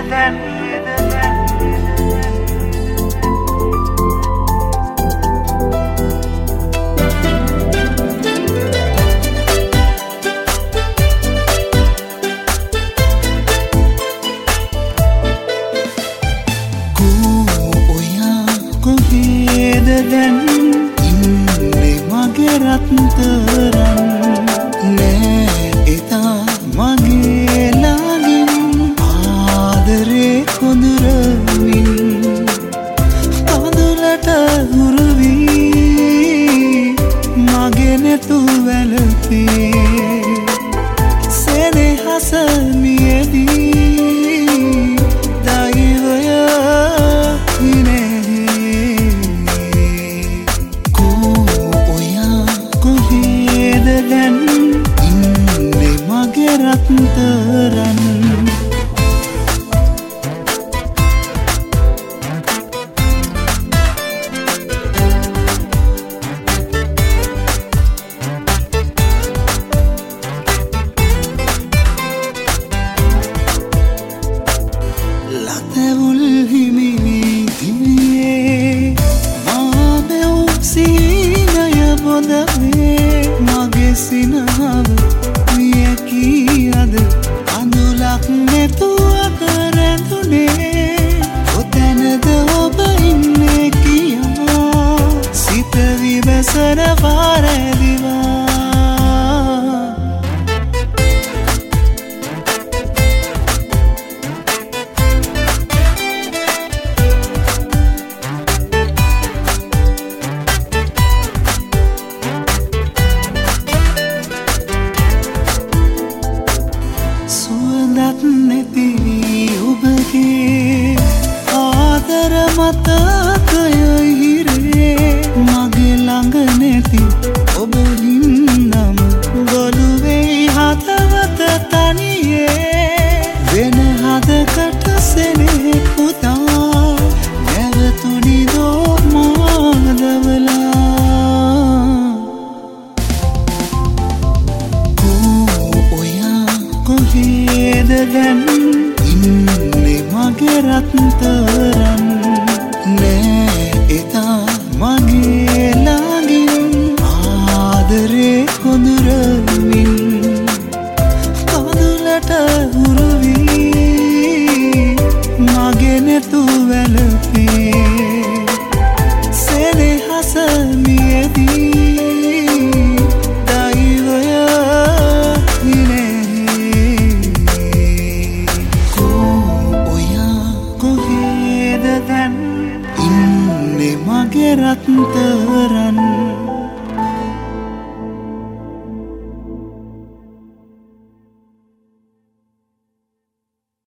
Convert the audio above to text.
දැන් දැන් ඉන්නේ මගේ රත්තරන් නෑ එතා මගේ ළඟින් ආදරේ කොඳුරමින් කඳුලට හුරු වී මගේ නෙතු වැළපේ සෙනෙහස මියදී දෛවය දැන් ඉන්නේ මගේ රත්තරන් ලතවුල් හිමි දිවියේ මා බෙව් සීනය බොඳවේ මගේ සිනහව වියකී අද අඳුලක් නැතුව කරඳුනේ කොතැනද ඔබ ඉන්නේ කියා සිත විමසන පාරදිවා සුවඳක් නැති ඔබගේ ආදර මතකය හිරේ මගේ ළඟ නැති ඔබ හින්දම ගොළුවේ හදවත තනියේ වෙන හදකට සෙනෙහ පුතා නැවතුනි දෝ මාදවලා කොහේද දැන් ඉන්නේ මගේ රත්තරන් නෑ එතා මගේ ළඟින් ආදරේ කොඳුරමින් කඳුලට හුරු වී මගේ නෙතු වැළපේ සෙනෙහස මියදී කොහේද දැන් ඉන්නේ මගේ රත්තරන්